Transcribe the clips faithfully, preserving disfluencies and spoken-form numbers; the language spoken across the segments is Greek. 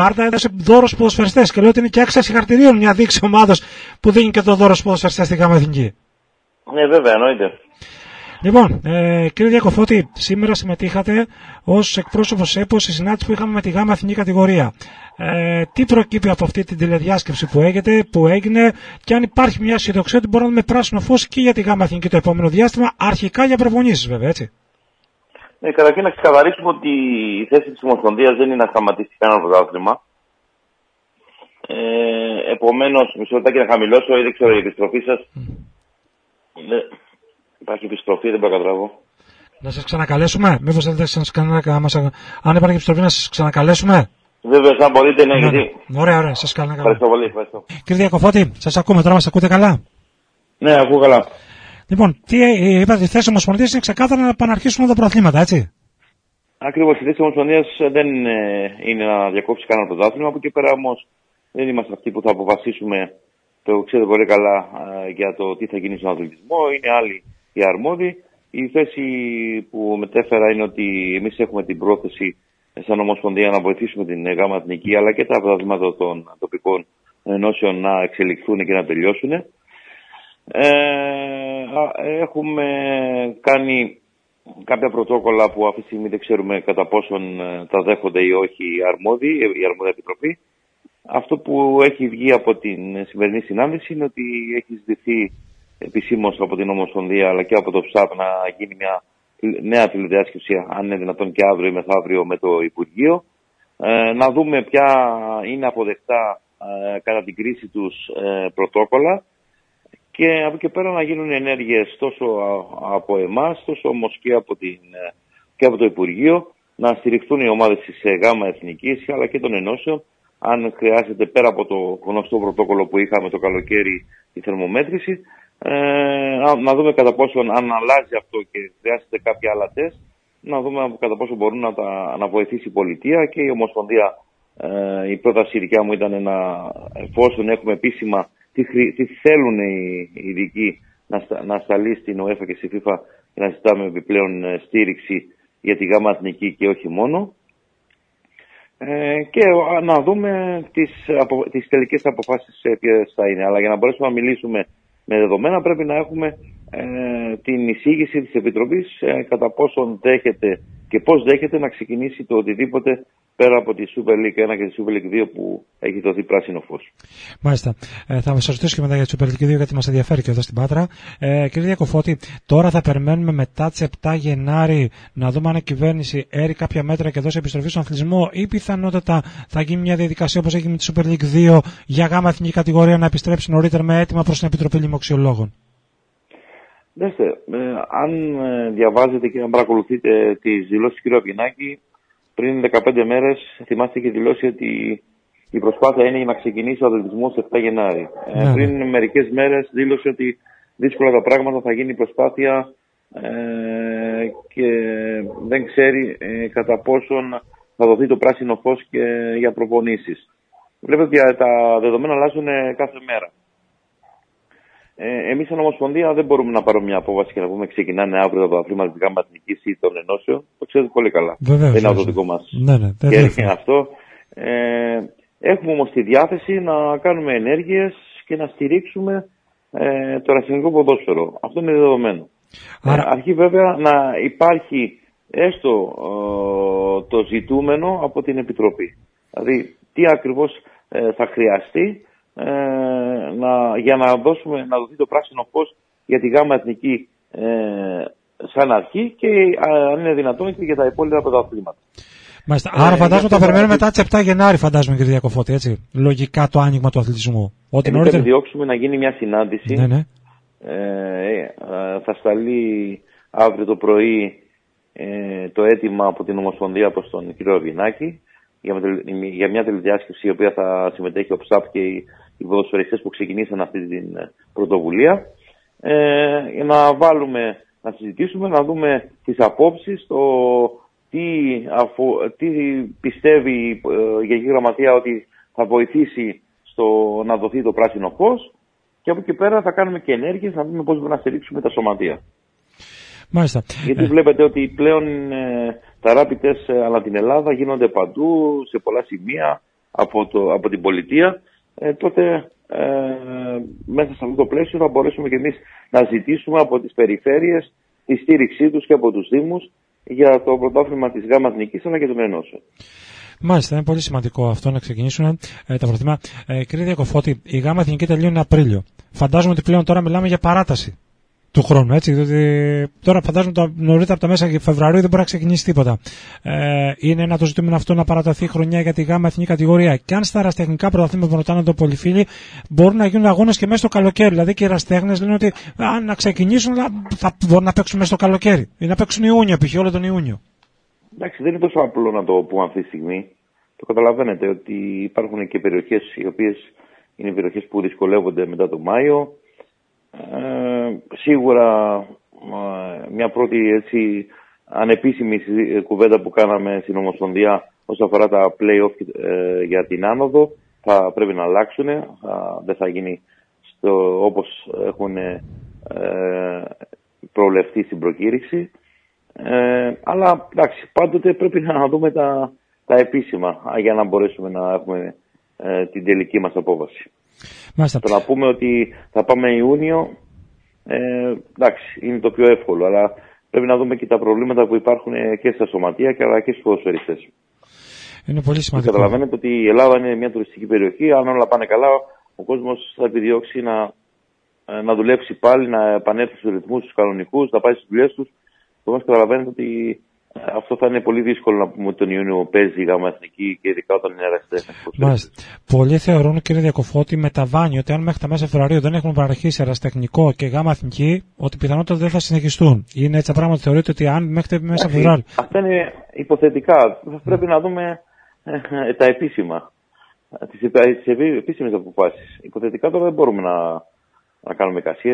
Σπάρτα έδωσε δώρο στους ποδοσφαιριστές και λέω ότι είναι και άξια συγχαρητηρίων μια δείξη ομάδος που δίνει και το δώρο στους ποδοσφαιριστές στην ΓΑΜΑ Εθνική. Ναι, βέβαια, εννοείται. Λοιπόν, ε, κύριε Διακοφώτη, σήμερα συμμετείχατε ως εκπρόσωπος ΕΠΟ στη συνάντηση που είχαμε με τη ΓΑΜΑ Εθνική κατηγορία. Ε, τι προκύπτει από αυτή την τηλεδιάσκεψη που έγινε, που έγινε και αν υπάρχει μια αισιοδοξία ότι μπορούμε να δούμε πράσινο φως και για τη ΓΑΜΑ Εθνική το επόμενο διάστημα, αρχικά για προπονήσεις βέβαια, έτσι. Ναι, καταρχήν να ξεκαθαρίσουμε ότι η θέση της Ομοσπονδίας δεν είναι να σταματήσει κανένα πρωτάθλημα. Ε, επομένως, μισό λεπτάκι να χαμηλώσω ή δεν ξέρω η επιστροφή σας. Mm. Ναι. Υπάρχει επιστροφή, δεν μπορώ να καταλάβω. Να σας ξανακαλέσουμε, μήπως θέλετε να σας ξανακαλέσουμε, αν υπάρχει επιστροφή να σας ξανακαλέσουμε. Βέβαια, αν μπορείτε, ναι, ναι, γιατί. Ωραία, ωραία, σας καλώ. Ευχαριστώ πολύ, ευχαριστώ. Κύριε Διακοφώτη, σας ακούμε τώρα, μας ακούτε καλά? Ναι, ακούω καλά. Λοιπόν, τι είπατε, η θέση της Ομοσπονδίας είναι ξεκάθαρα να επαναρχίσουν όλα τα πρωταθλήματα, έτσι. Ακριβώς, η θέση της Ομοσπονδίας δεν είναι να διακόψει κανένα πρωτάθλημα. Από εκεί πέρα όμως δεν είμαστε αυτοί που θα αποφασίσουμε, το ξέρετε πολύ καλά, για το τι θα γίνει στον αθλητισμό. Είναι άλλοι οι αρμόδιοι. Η θέση που μετέφερα είναι ότι εμείς έχουμε την πρόθεση σαν Ομοσπονδία να βοηθήσουμε την ΓΑΜΑ Εθνική αλλά και τα πρωταθλήματα των τοπικών ενώσεων να εξελιχθούν και να τελειώσουν. Ε, έχουμε κάνει κάποια πρωτόκολλα που αυτή τη στιγμή δεν ξέρουμε κατά πόσον τα δέχονται ή όχι οι αρμόδιοι, η αρμόδια επιτροπή. Αυτό που έχει βγει από την σημερινή συνάντηση είναι ότι έχει ζητηθεί επισήμως από την Ομοσπονδία αλλά και από το ΦΣΑΠ να γίνει μια νέα τηλεδιάσκεψη, αν είναι δυνατόν και αύριο ή μεθαύριο, με το Υπουργείο. Ε, να δούμε ποια είναι αποδεκτά ε, κατά την κρίση τους ε, πρωτόκολλα και από εκεί πέρα να γίνουν ενέργειες τόσο από εμάς, τόσο όμως και από, την, και από το Υπουργείο, να στηριχθούν οι ομάδες της ΓΑΜΑ Εθνικής αλλά και των ενώσεων, αν χρειάζεται πέρα από το γνωστό πρωτόκολλο που είχαμε το καλοκαίρι, η θερμομέτρηση, ε, να, να δούμε κατά πόσο αν αλλάζει αυτό και χρειάζεται κάποια άλλα τεστ, να δούμε κατά πόσο μπορούν να, τα, να βοηθήσει η πολιτεία και η Ομοσπονδία. Ε, η πρόταση δικιά μου ήταν να, εφόσον έχουμε επίσημα τι, χρη, τι θέλουν οι, οι ειδικοί, να, να σταλεί στην ΟΕΦΑ και στη FIFA και να ζητάμε επιπλέον στήριξη για τη ΓΑΜΑ Εθνική και όχι μόνο. Ε, και να δούμε τις, απο, τις τελικές αποφάσεις ποιες θα είναι. Αλλά για να μπορέσουμε να μιλήσουμε με δεδομένα πρέπει να έχουμε ε, την εισήγηση της Επιτροπής ε, κατά πόσον δέχεται και πώς δέχεται να ξεκινήσει το οτιδήποτε πέρα από τη Super League ένα και τη Super League δύο που έχει δοθεί πράσινο φως. Μάλιστα. Ε, θα σας ρωτήσω και μετά για τη Super League δύο γιατί μας ενδιαφέρει και εδώ στην Πάτρα. Ε, κύριε Διακοφώτη, τώρα θα περιμένουμε μετά τις επτά Γενάρη να δούμε αν η κυβέρνηση έρει κάποια μέτρα και δώσει επιστροφή στον αθλητισμό ή πιθανότατα θα γίνει μια διαδικασία όπως έγινε με τη Super League δύο για ΓΑΜΑ Εθνική κατηγορία να επιστρέψει νωρίτερα με αίτημα προς την Επιτροπή Λοιμοξιολόγων. Δέστε, ε, αν ε, διαβάζετε και αν παρακολουθείτε τις δηλώσεις του κ. Αυγενάκη, πριν δεκαπέντε μέρες θυμάστε και δηλώσει ότι η προσπάθεια είναι για να ξεκινήσει ο αθλητισμός επτά Γενάρη. Ναι. Ε, πριν μερικές μέρες δήλωσε ότι δύσκολα τα πράγματα, θα γίνει προσπάθεια ε, και δεν ξέρει ε, κατά πόσον θα δοθεί το πράσινο φως και για προπονήσεις. Βλέπετε ότι τα δεδομένα αλλάζουν κάθε μέρα. Ε, εμείς σαν Ομοσπονδία δεν μπορούμε να πάρουμε μια απόφαση και να πούμε ξεκινάνε αύριο τα πρωταθλήματα της ΓΑΜΑ Εθνικής ή των ενώσεων. Το ξέρετε πολύ καλά. Βεβαίως, δεν είναι το δικό μας. Ναι, ναι, και είναι αυτό. Ε, έχουμε όμως τη διάθεση να κάνουμε ενέργειες και να στηρίξουμε ε, το εθνικό ποδόσφαιρο. Αυτό είναι δεδομένο. Άρα... Ε, αρχεί βέβαια να υπάρχει έστω ε, το ζητούμενο από την Επιτροπή. Δηλαδή τι ακριβώς ε, θα χρειαστεί Ε, να, για να, δώσουμε, να δοθεί το πράσινο φως για τη ΓΑΜΑ Εθνική ε, σαν αρχή και αν είναι δυνατόν και για τα υπόλοιπα πρωταθλήματα. Μάλιστα. Άρα ε, φαντάζομαι ότι θα περιμένουμε μετά τις επτά Γενάρη, φαντάζομαι, κύριε Διακοφώτη, έτσι. Λογικά το άνοιγμα του αθλητισμού. Ότι εμείς νωρίτερα... θα επιδιώξουμε να γίνει μια συνάντηση. Ναι, ναι. Ε, ε, θα σταλεί αύριο το πρωί ε, το αίτημα από την Ομοσπονδία προς τον κύριο Αυγενάκη για μια τηλεδιάσκεψη η οποία θα συμμετέχει ο ΨΑΠ και οι, οι ποδοσφαιριστές που ξεκινήσαν αυτή την πρωτοβουλία ε, για να βάλουμε, να συζητήσουμε, να δούμε τις απόψεις, το τι, αφο, τι πιστεύει η Γενική Γραμματεία ότι θα βοηθήσει στο να δοθεί το πράσινο φως και από εκεί πέρα θα κάνουμε και ενέργειες να δούμε πώς μπορούμε να στηρίξουμε τα σωματεία. Μάλιστα. Γιατί βλέπετε ότι πλέον ε, τα rapid test ανά την Ελλάδα γίνονται παντού, σε πολλά σημεία. από, το, από την πολιτεία, ε, τότε ε, μέσα σε αυτό το πλαίσιο θα μπορέσουμε και εμείς να ζητήσουμε από τις περιφέρειες τη στήριξή τους και από τους Δήμους για το πρωτάθλημα της ΓΑΜΑ Εθνικής αλλά και των ενώσεων. Μάλιστα, είναι πολύ σημαντικό αυτό να ξεκινήσουν ε, τα πρωταθλήματα. Ε, κύριε Διακοφώτη, η ΓΑΜΑ Εθνική τελείωνε Απρίλιο. Φαντάζομαι ότι πλέον τώρα μιλάμε για παράταση του χρόνου, έτσι, διότι τώρα φαντάζομαι το νωρίτερα από τα μέσα Φεβρουαρίου δεν μπορεί να ξεκινήσει τίποτα. Ε, είναι ένα το ζητούμενο αυτό να παραταθεί η χρονιά για τη ΓΑΜΑ εθνική κατηγορία. Και αν στα ερασιτεχνικά πρωταθλήματα που ρωτάνε το Πολυφίλι, μπορούν να γίνουν αγώνες και μέσα στο καλοκαίρι. Δηλαδή και οι ερασιτέχνες λένε ότι αν να ξεκινήσουν θα μπορούν να παίξουν μέσα στο καλοκαίρι ή να παίξουν Ιούνιο, π.χ. όλο τον Ιούνιο. Εντάξει, δεν είναι τόσο απλό να το πούμε αυτή τη στιγμή. Το καταλαβαίνετε ότι υπάρχουν και περιοχές οι οποίες είναι περιοχές που δυσκολεύονται μετά τον Μάιο. Ε, σίγουρα ε, μια πρώτη έτσι ανεπίσημη κουβέντα που κάναμε στην Ομοσπονδία όσον αφορά τα play-off ε, για την άνοδο θα πρέπει να αλλάξουν, ε, δεν θα γίνει στο, όπως έχουν ε, προβλεφθεί στην προκήρυξη, ε, αλλά εντάξει, πάντοτε πρέπει να δούμε τα, τα επίσημα για να μπορέσουμε να έχουμε ε, την τελική μας απόβαση. Μάλιστα. Το να πούμε ότι θα πάμε Ιούνιο, ε, εντάξει, είναι το πιο εύκολο, αλλά πρέπει να δούμε και τα προβλήματα που υπάρχουν και στα σωματεία αλλά και στους ποδοσφαιριστές. Είναι πολύ σημαντικό. Καταλαβαίνετε ότι η Ελλάδα είναι μια τουριστική περιοχή, αν όλα πάνε καλά, ο κόσμος θα επιδιώξει να, να δουλέψει πάλι, να επανέλθει στους ρυθμούς τους κανονικούς, να πάει στις δουλειές τους. Όμως καταλαβαίνετε ότι αυτό θα είναι πολύ δύσκολο να πούμε ότι τον Ιούνιο παίζει η ΓΑΜΑ Εθνική και ειδικά όταν είναι ερασιτέχνες. Μάλιστα. Πολλοί θεωρούν, κύριε Διακοφώτη, με τα Βάνη ότι αν μέχρι τα μέσα Φεβρουαρίου δεν έχουν παραρχίσει ερασιτεχνικό και ΓΑΜΑ Εθνική, ότι πιθανότατα δεν θα συνεχιστούν. Είναι έτσι τα πράγματα, θεωρείτε ότι αν μέχρι τα μέσα Φεβρουαρίου. Αυτά είναι υποθετικά. Θα πρέπει να δούμε ε, τα επίσημα. Τις επίσημες αποφάσεις. Υποθετικά τώρα δεν μπορούμε να, να κάνουμε εικασίες.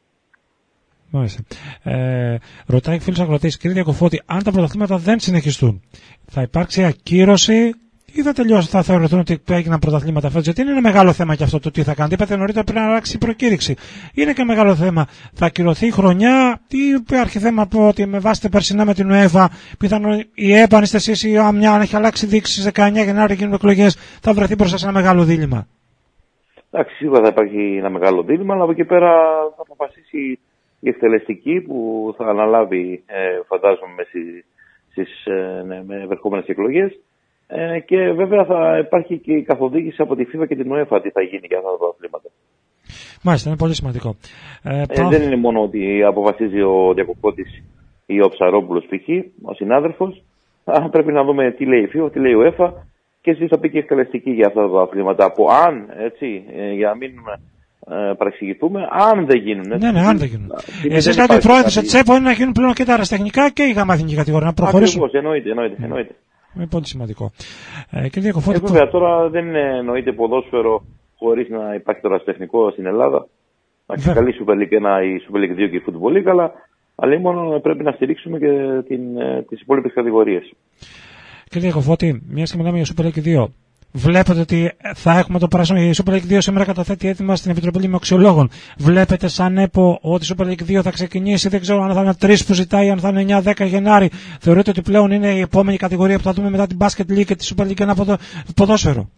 Μάλιστα. Ε, ρωτάει φίλος αγροτής, κύριε Διακοφώτη, αν τα πρωταθλήματα δεν συνεχιστούν, θα υπάρξει ακύρωση ή θα τελειώσει, θα θεωρηθούν ότι έγιναν πρωταθλήματα φέτος? Γιατί είναι ένα μεγάλο θέμα και αυτό το τι θα κάνετε. Είπατε νωρίτερα πρέπει να αλλάξει η προκήρυξη. Είναι και μεγάλο θέμα. Θα ακυρωθεί η χρονιά, τι υπάρχει θέμα από ότι με βάση τα περσινά με την UEFA, πιθανόν η ΕΠΑ, αν είστε εσείς ή μια, αν έχει αλλάξει δείξει στις δεκαεννιά Γενάρη γίνουν εκλογές, θα βρεθεί μπροστά σε ένα μεγάλο δίλημμα. Εντάξει, σίγουρα θα υπάρχει ένα μεγάλο δίλημμα, αλλά από εκεί πέρα θα αποφασίσει η εκτελεστική που θα αναλάβει, ε, φαντάζομαι, στις ε, ναι, με ευερχόμενες εκλογές. Ε, και βέβαια θα υπάρχει και η καθοδήγηση από τη FIFA και την UEFA τι θα γίνει για αυτά τα πρωταθλήματα. Μάλιστα, είναι πολύ σημαντικό. Ε, ε, πά... Δεν είναι μόνο ότι αποφασίζει ο Διακοπώτης ή ο Ψαρόπουλος π.χ., ο συνάδελφος. Α, πρέπει να δούμε τι λέει η FIFA, τι λέει η UEFA και εσείς θα πει και η εκτελεστική για αυτά τα πρωταθλήματα. Από αν, έτσι, ε, για να μην ε, παρεξηγηθούμε, αν δεν γίνουν. Ναι, ναι, αν δεν γίνουν. Εσείς λέτε ότι πρόεδρος της ΕΤΣΕΠΟ είναι να γίνουν πλέον και τα αεραστεχνικά και η ΓΑΜΑ εθνική κατηγορία. Να προχωρήσουν. Ακριβώς, εννοείται, εννοείται, εννοείται. Είναι πολύ σημαντικό. Ε, κύριε Διακοφώτη, ε, βέβαια, τώρα δεν εννοείται ποδόσφαιρο χωρίς να υπάρχει τώρα τεχνικό στην Ελλάδα. Να καλή Super League ένα, η Super League δύο και η Football League, αλλά, αλλά μόνο πρέπει να στηρίξουμε και την, τις υπόλοιπες κατηγορίες. Κύριε Διακοφώτη, μια και μιλάμε για Super League δύο. Βλέπετε ότι θα έχουμε το πράσινο. Η Super League δύο σήμερα καταθέτει έτοιμα στην Επιτροπή Λιμοξιολόγων. Βλέπετε σαν ΕΠΟ ότι η Super League δύο θα ξεκινήσει, δεν ξέρω αν θα είναι τρεις που ζητάει, αν θα είναι εννιά δέκα Γενάρη. Θεωρείτε ότι πλέον είναι η επόμενη κατηγορία που θα δούμε μετά την Basket League και τη Super League ένα ποδόσφαιρο?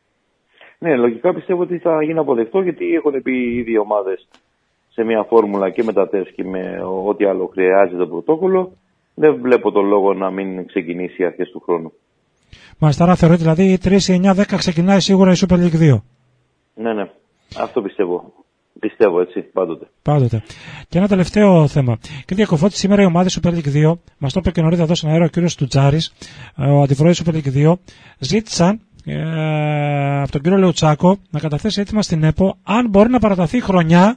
Ναι, λογικά πιστεύω ότι θα γίνει αποδεκτό, γιατί έχουν πει οι δύο ομάδες σε μια φόρμουλα και με τα τεστ και με ό,τι άλλο χρειάζεται το πρωτόκολλο. Δεν βλέπω τον λόγο να μην ξεκινήσει αρχές του χρόνου. Μάλιστα, άρα θεωρείτε δηλαδή η τρεις, εννιά, δέκα ξεκινάει σίγουρα η Super League δύο. Ναι, ναι. Αυτό πιστεύω. Πιστεύω έτσι, πάντοτε. Πάντοτε. Και ένα τελευταίο θέμα. Κύριε Διακοφώτη, σήμερα η ομάδα Super League δύο, μας το είπε και νωρίτερα εδώ στον αέρα ο κύριος Τουτζάρης, ο αντιπρόεδρος Super League δύο, ζήτησαν ε, από τον κύριο Λεουτσάκο να καταθέσει έτοιμα στην ΕΠΟ αν μπορεί να παραταθεί η χρονιά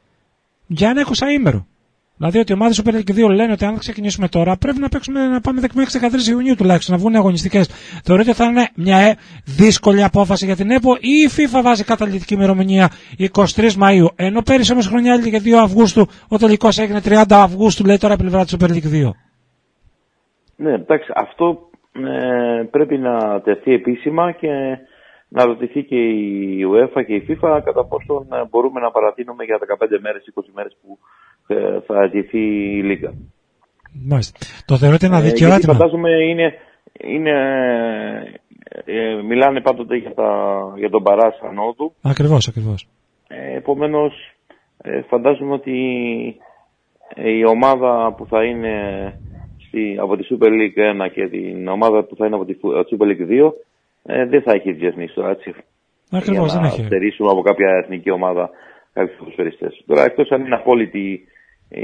για ένα εικοσαήμερο. Δηλαδή ότι οι ομάδες Super League δύο λένε ότι αν ξεκινήσουμε τώρα πρέπει να παίξουμε να πάμε μέχρι δεκατρείς Ιουνίου τουλάχιστον, να βγουν αγωνιστικές. Θεωρείτε ότι θα είναι μια ε, δύσκολη απόφαση για την ΕΠΟ ή η FIFA βάζει καταλυτική ημερομηνία εικοστή τρίτη Μαΐου? Ενώ πέρυσι όμως χρονιά έλεγε δύο Αυγούστου, ο τελικός έγινε τριάντα Αυγούστου, λέει τώρα η πλευρά της Super League δύο. Ναι, εντάξει, αυτό ε, πρέπει να τεθεί επίσημα και να ρωτηθεί και η UEFA και η FIFA κατά πόσο μπορούμε να παρατείνουμε για δεκαπέντε μέρες, είκοσι μέρες που θα αιτηθεί η Λίγκα. Μάλιστα. Το θεωρείτε ένα δικαιώμα? Ε, γιατί φαντάζομαι είναι, είναι Ε, μιλάνε πάντοτε για, τα, για τον Παράς ανόδου. Ακριβώς, ακριβώς. Ε, επομένως, ε, φαντάζομαι ότι η ομάδα που θα είναι στη, από τη Super League ένα και την ομάδα που θα είναι από τη Super League δύο ε, δεν θα έχει διεθνείς τώρα, έτσι. Ακριβώς, δεν έχει. Για να στερήσουμε από κάποια εθνική ομάδα κάποιους ποδοσφαιριστές. Τώρα, εκτός αν είναι απόλυτη η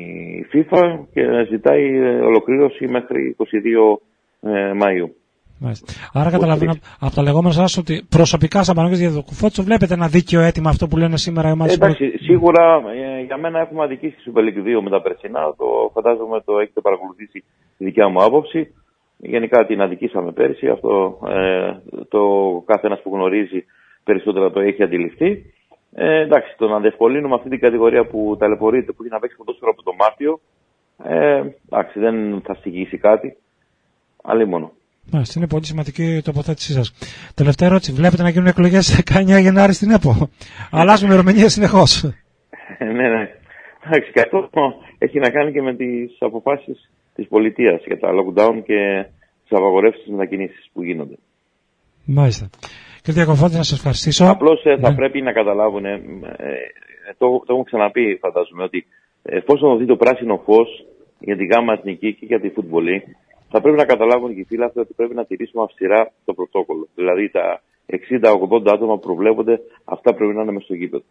FIFA και ζητάει ολοκλήρωση μέχρι είκοσι δύο Μαΐου. Μάλιστα. Άρα καταλαβαίνω από τα λεγόμενα σας ότι προσωπικά σαν Παναγιώτης Διαδοκουφώτη βλέπετε ένα δίκαιο αίτημα αυτό που λένε σήμερα οι ομάδες. Εντάξει, που... σίγουρα ε, για μένα έχουμε αδικήσει στη Super League δύο με τα περσινά. Το φαντάζομαι το έχετε παρακολουθήσει η δικιά μου άποψη. Γενικά την αδικήσαμε πέρσι. Αυτό ε, το κάθε ένας που γνωρίζει περισσότερα το έχει αντιληφθεί. Ε, εντάξει, το να διευκολύνουμε αυτή την κατηγορία που ταλαιπωρείται, που έχει να παίξει ποδόσφαιρο από το Μάρτιο, ε, εντάξει, δεν θα στοιχήσει κάτι. Αλλήμονο. Μάλιστα, είναι πολύ σημαντική η τοποθέτησή σας. Τελευταία ερώτηση. Βλέπετε να γίνουν εκλογές δεκαεννέα Γενάρη στην ΕΠΟ? Αλλάζουν ημερομηνίες συνεχώς. ναι, ναι. Εντάξει, και αυτό έχει να κάνει και με τις αποφάσεις της πολιτείας για τα lockdown και τις απαγορεύσεις μετακινήσεις που γίνονται. Μάλιστα. Κύριε Διακοφώτη, να σας ευχαριστήσω. Απλώς ε, θα ναι. πρέπει να καταλάβουν, ε, ε, το, το έχουμε ξαναπεί φαντάζομαι, ότι εφόσον δει το πράσινο φως για τη γάμα εθνική και για τη φουτβολή, θα πρέπει να καταλάβουν και οι φίλοι ότι πρέπει να τηρήσουμε αυστηρά το πρωτόκολλο. Δηλαδή τα εξήντα ογδόντα άτομα που προβλέπονται, αυτά πρέπει να είναι μες στο γήπεδο.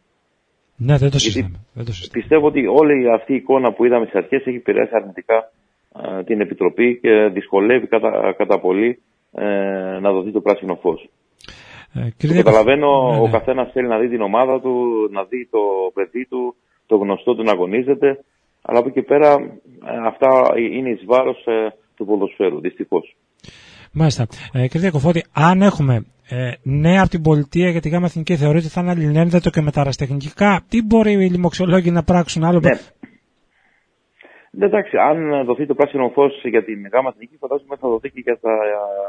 Ναι, δεν το συζητάμε. Πιστεύω ότι όλη αυτή η εικόνα που είδαμε στις αρχές έχει επηρεάσει αρνητικά α, την Επιτροπή και δυσκολεύει κατά, κατά πολύ ε, να δοθεί το πράσινο φως. Ε, κύριε... Καταλαβαίνω, ναι, ναι. Ο καθένας θέλει να δει την ομάδα του, να δει το παιδί του, το γνωστό του να αγωνίζεται, αλλά από εκεί πέρα ε, αυτά είναι εις βάρος ε, του ποδοσφαίρου, δυστυχώς. Μάλιστα. Ε, κύριε Διακοφώτη, αν έχουμε ε, νέα από την πολιτεία για τη ΓΑΜΑ Εθνική, θεωρείτε ότι θα είναι αλληλένδετο και με τα αεραστεχνικά, τι μπορεί οι λοιμοξιολόγοι να πράξουν άλλο? Ναι. Ναι, εντάξει, αν δοθεί το πράσινο φως για την ΓΑΜΑ Εθνική, φαντάζομαι θα δοθεί και για τα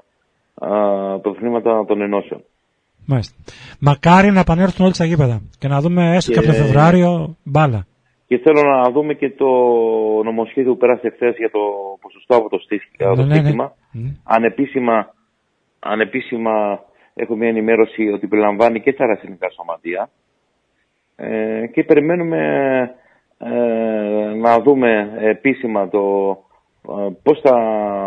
πρωταθλήματα των ενώσεων. Μάλιστα. Μακάρι να επανέλθουν όλοι στα γήπεδα και να δούμε έστω και από το Φεβρουάριο μπάλα. Και θέλω να δούμε και το νομοσχέδιο που πέρασε χθες για το ποσοστό από το στοίχημα. Ναι, ναι, ναι. Ανεπίσημα, ανεπίσημα έχω μια ενημέρωση ότι περιλαμβάνει και τα αεραστεχνικά σωματεία ε, και περιμένουμε ε, να δούμε επίσημα το ε, πώς θα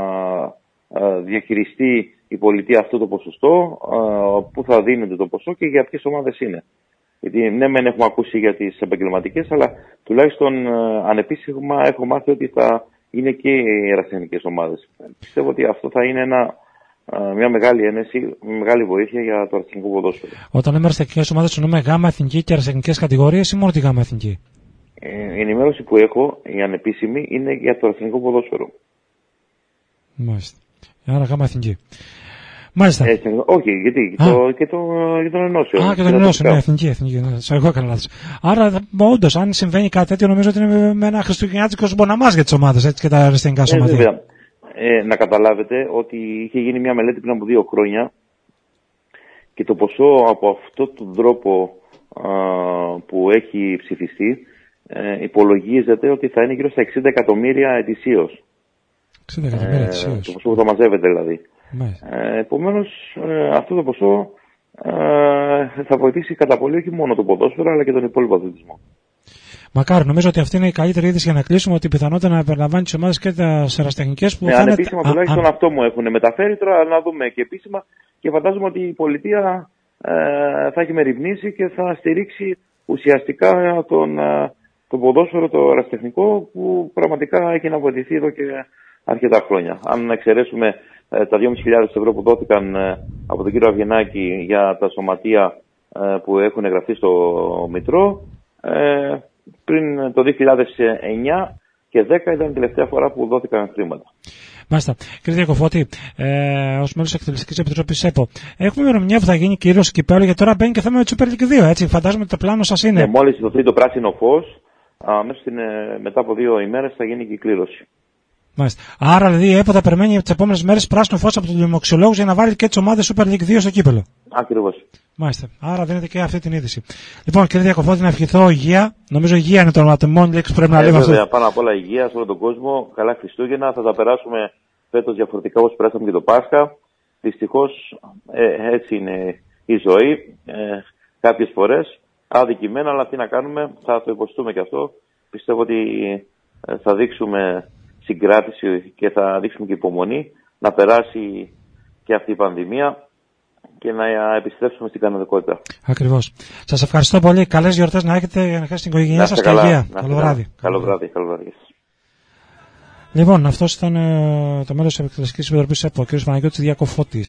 ε, διαχειριστεί η πολιτεία αυτό το ποσοστό, ε, πού θα δίνεται το ποσό και για ποιες ομάδες είναι. Γιατί ναι, μεν έχουμε ακούσει για τις επαγγελματικές, αλλά τουλάχιστον ε, ανεπίσημα έχω μάθει ότι θα είναι και οι αεραστεχνικές ομάδες. Πιστεύω ότι αυτό θα είναι ένα, ε, μια μεγάλη ένεση, μια μεγάλη βοήθεια για το αεραστεχνικό ποδόσφαιρο. Όταν λέμε αεραστεχνικές ομάδες, εννοούμε γάμα εθνική και αεραστεχνικές κατηγορίες ή μόνο τη γάμα εθνική? Ε, η ενημέρωση που έχω, η ανεπίσημη, είναι για το αεραστεχνικό ποδόσφαιρο. Μάλιστα. Άρα γάμα εθνική. Μάλιστα. Ε, όχι, γιατί το, και, το, και τον ενώσεων. Α, και τον ενώσεων, ναι, εθνική, εθνική. Ναι, εγώ έκανα λάθος. Άρα, όντως, αν συμβαίνει κάτι τέτοιο, νομίζω ότι είναι με ένα χριστουγεννιάτικο μποναμάζ για τις ομάδες, έτσι, και τα αεραστεχνικά σωματεία. Ε, ε, να καταλάβετε ότι είχε γίνει μια μελέτη πριν από δύο χρόνια και το ποσό από αυτόν τον τρόπο α, που έχει ψηφιστεί ε, υπολογίζεται ότι θα είναι γύρω στα εξήντα εκατομμύρια ετησίως. εξήντα εκατομμύρια ετησίως. Ε, το ποσό που θα μαζεύεται δηλαδή. Ε, επομένως, ε, αυτό το ποσό ε, θα βοηθήσει κατά πολύ όχι μόνο το ποδόσφαιρο αλλά και τον υπόλοιπο αθλητισμό. Μακάρι, νομίζω ότι αυτή είναι η καλύτερη είδηση για να κλείσουμε, ότι η πιθανότητα να περιλαμβάνει τις ομάδες και τις αεραστεχνικές που ναι, θα είναι... ανεπίσημα τουλάχιστον α, αυτό μου έχουν μεταφέρει, τώρα να δούμε και επίσημα και φαντάζομαι ότι η πολιτεία ε, θα έχει μεριμνήσει και θα στηρίξει ουσιαστικά τον, ε, τον ποδόσφαιρο, το αεραστεχνικό που πραγματικά έχει να βοηθηθεί εδώ και αρκετά χρόνια. Αν εξαιρέσουμε ε, τα δυόμισι χιλιάδες ευρώ που δόθηκαν ε, από τον κύριο Αυγενάκη για τα σωματεία ε, που έχουν εγγραφεί στο Μητρό, ε, πριν το δύο χιλιάδες εννιά και δέκα ήταν η τελευταία φορά που δόθηκαν χρήματα. Μάλιστα. Κύριε Διακοφώτη, ε, ως μέλος της Εκτελεστικής Επιτροπής ΕΠΟ, έχουμε ημερομηνία που θα γίνει κύρωση κυπέλλου, γιατί τώρα μπαίνει και θέμα με τη Super League δύο, έτσι. Φαντάζομαι ότι το πλάνο σας είναι. Ναι, μόλις δοθεί το πράσινο φως, αμέσως μετά από δύο ημέρες θα γίνει και η κλήρωση. Μάλιστα. Άρα, δηλαδή, η ΕΠΟ θα περιμένει τις επόμενες μέρες πράσινο φως από τους λοιμοξιολόγους για να βάλει και τις ομάδες Super League δύο στο κύπελλο. Ακριβώς. Μάλιστα. Άρα δίνετε και αυτή την είδηση. Λοιπόν, κύριε Διακοφώτη, να ευχηθώ υγεία. Νομίζω υγεία είναι το μόνη λέξη που πρέπει να λέμε αυτό. Βέβαια, πάνω απ' όλα υγεία σε όλο τον κόσμο. Καλά Χριστούγεννα. Θα τα περάσουμε φέτος διαφορετικά όπως περάσαμε και το Πάσχα. Δυστυχώς ε, έτσι είναι η ζωή. Ε, κάποιες φορές αδικημένα, αλλά τι να κάνουμε, θα το υποστούμε και αυτό. Πιστεύω ότι ε, θα δείξουμε συγκράτηση και θα δείξουμε και υπομονή να περάσει και αυτή η πανδημία και να επιστρέψουμε στην κανονικότητα. Ακριβώς. Σας ευχαριστώ πολύ. Καλές γιορτές να έχετε για να έχετε την οικογένειά σας και υγεία. Καλό βράδυ. Καλό βράδυ. Καλό βράδυ. Λοιπόν, αυτός ήταν ε, το μέλος της Εκτελεστικής Επιτροπής ΕΠΟ, ο κ. Παναγιώτης Διακοφώτης.